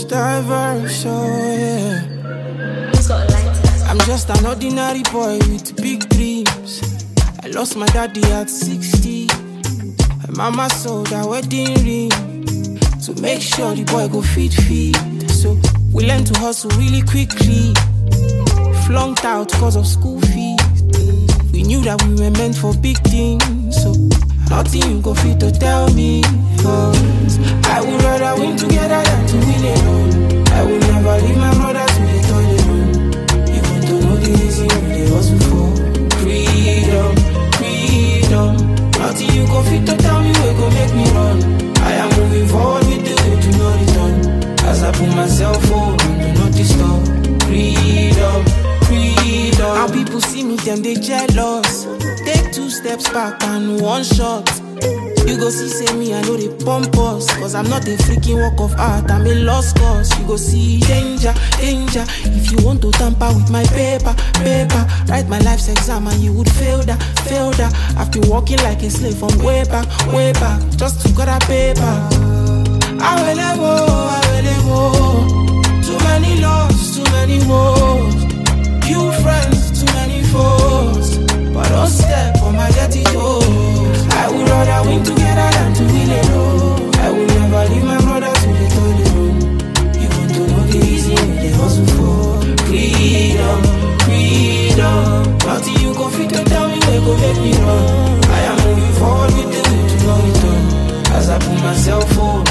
diverse, oh yeah. I'm just an ordinary boy with big dreams. I lost my daddy at 60. My mama sold her wedding ring to make sure the boy go feed. So we learned to hustle really quickly. Flunked out cause of school fees. We knew that we were meant for big things. So nothing you go fit to tell me. Cause I would rather win together than to win alone. I would never leave my brother to the toilet room. You want to know the reason we dey hustle for freedom. Nothing you go fit to tell me we go make me run. I am moving forward with the way to no return. As I put myself on, do not disturb. Freedom. How people see me, them they jealous. Take 2 steps back and 1 shot. You go see, say me, I know they pump us. Cause I'm not a freaking work of art, I'm a lost cause. You go see danger. If you want to tamper with my paper. Write my life's exam and you would fail that. I've been walking like a slave from way back. Just to get a paper. I will go. Too many lost, too many woes. Few friends, too many foes. But don't step on my dirty toes. I would rather win together than to win alone. I will never leave my brother to the toilet room. You want to know the reason they hustle for freedom. Nothing you go fit to tell me where go make me run. I am moving forward with the way to no return. As I put myself on,